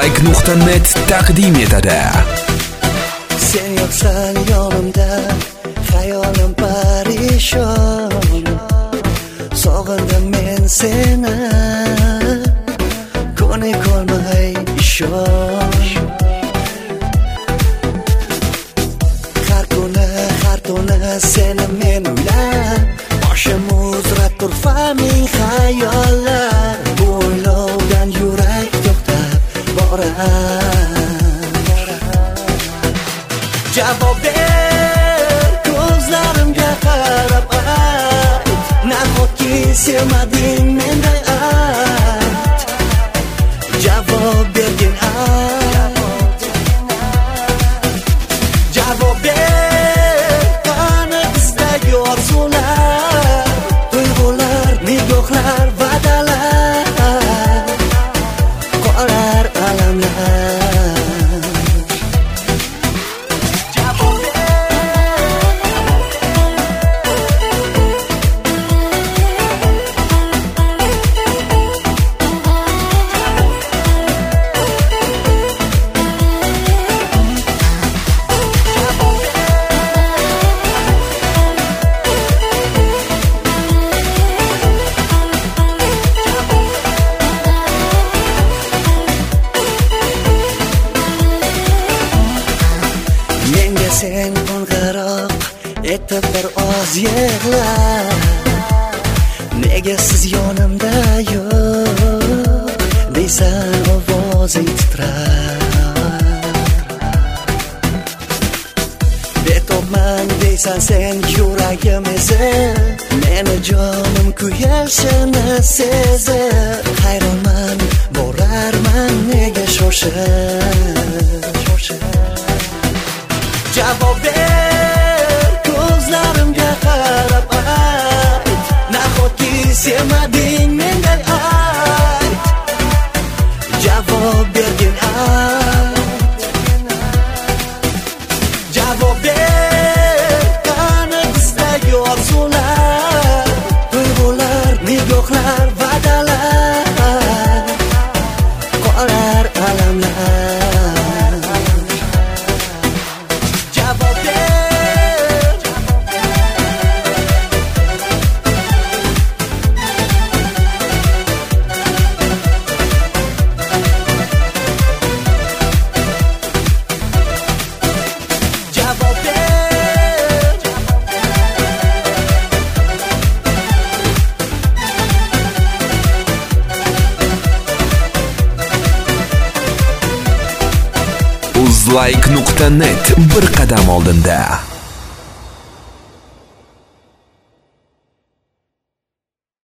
Uzlike.net taqdim etadi. Sen yo'qsan yonimda, hayolim parishon. Sog'indim men seni, ko'na kolmay ishon. Har kuni seni men o'ylab, boshim uzrab turfa ming xayollar. Bu o'ylovdan yurak to'xtab borar. Javob ber ko'zlarimga qarab ayt, nahotki sevmading menday ayt. Javob bergin ayt. Javob ber qani bizdagi orzular, tuyg'ular, nigohlar, va'dalar, qolar alamlar. Sen qo'ng'iroq etib bir oz yig'la, nega siz yonimda yo'q deysan ovozing titrar. Betobman deysan sen yuragim ezib, meni jonim kuyashini sezib. Hayronman borarman nega shoshib. Javob ber ko'zlarimga qarab ayt, nahotki sevmading menday ayt. Javob bergin ayt. Javob ber qani bizdagi orzular, tuyg'ular, nigohlar, va'dalar, qolar alamlar. Uzlike.net bir qadam oldinda.